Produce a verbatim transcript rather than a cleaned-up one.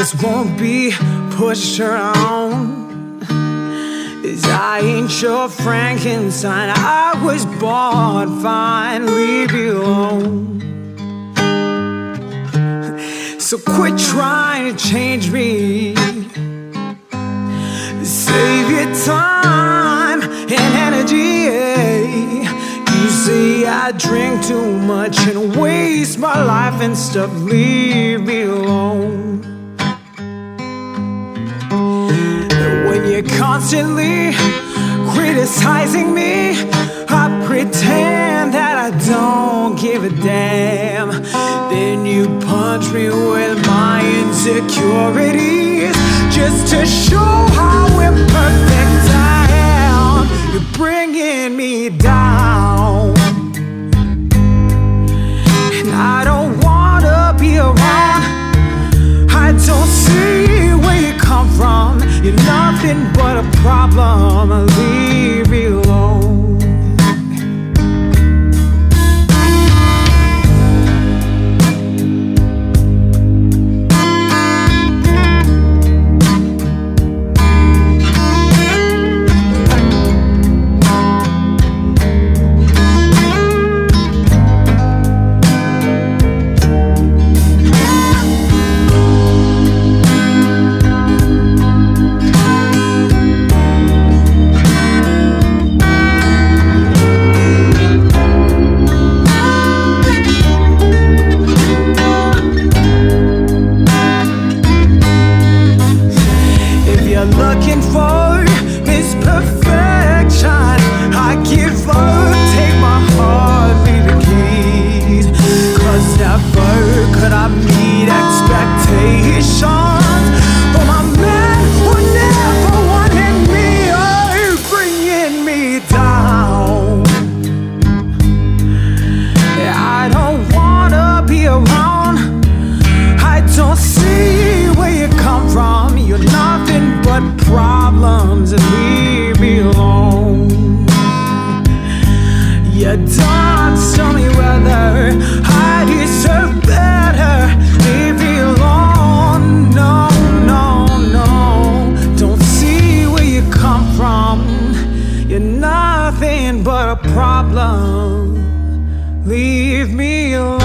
just won't be pushed around. 'Cause I ain't your Frankenstein. I was born fine, leave me alone. So quit trying to change me. Save your time and energy. You say I drink too much and waste my life and stuff. Leave me alone. When you're constantly criticizing me, I pretend that I don't give a damn. Then you punch me with my insecurities just to show how imperfect I am. You're bringing me down, and I don't wanna be around. I don't see where you come from. You're nothing but a problem. Leave me alone. Looking for this perfection, I give up, take my heart, leave the keys. 'Cause never could I meet expectations for my man who never wanted me. Oh, you're bringing me down. I don't wanna be around. I don't see where you come from. You're nothing but problems, and leave me alone. You don't tell me whether I deserve better. Leave me alone. No, no, no. Don't see where you come from. You're nothing but a problem. Leave me alone.